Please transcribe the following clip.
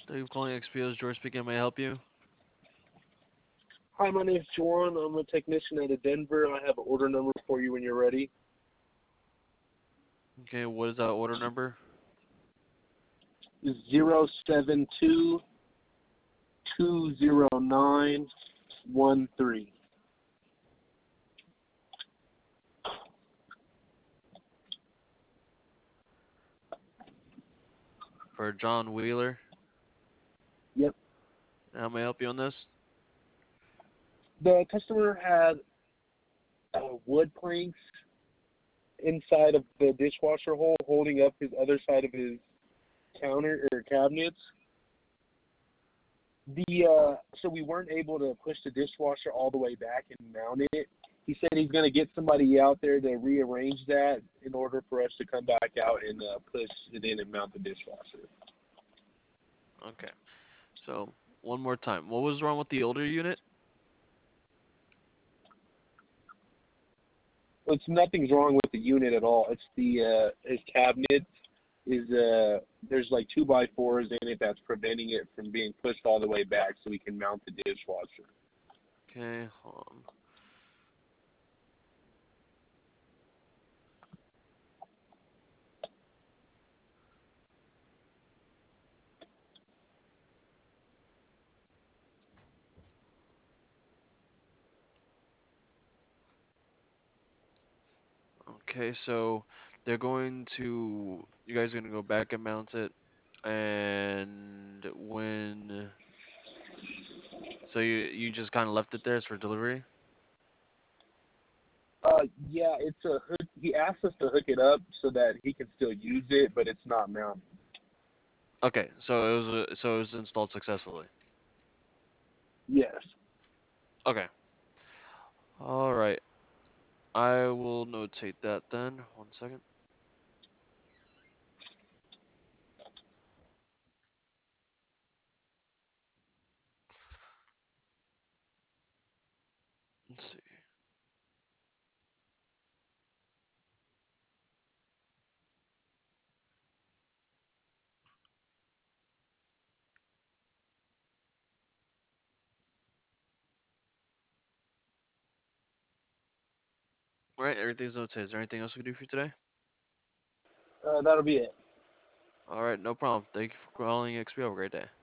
Thank you for calling XPO's George speaking. May I help you? Hi, my name's Juan. I'm a technician out of Denver. I have an order number for you when you're ready. Okay, what is that order number? 072-209-13. For John Wheeler. Yep. How may I help you on this? The customer had wood planks inside of the dishwasher hole holding up his other side of his counter or cabinets. So we weren't able to push the dishwasher all the way back and mount it. He said he's going to get somebody out there to rearrange that in order for us to come back out and push it in and mount the dishwasher. Okay. So, one more time. What was wrong with the older unit? It's nothing's wrong with the unit at all. It's the his cabinet is there's like 2x4s in it that's preventing it from being pushed all the way back so we can mount the dishwasher. Okay, hold on. Okay, so you guys are gonna go back and mount it, and so you just kind of left it there for delivery? Yeah, it's a hook. He asked us to hook it up so that he can still use it, but it's not mounted. Okay, so it was installed successfully. Yes. Okay. All right. I will notate that then. One second. Let's see. All right, everything's noted. Is there anything else we can do for you today? That'll be it. All right, no problem. Thank you for calling XP. Have a great day.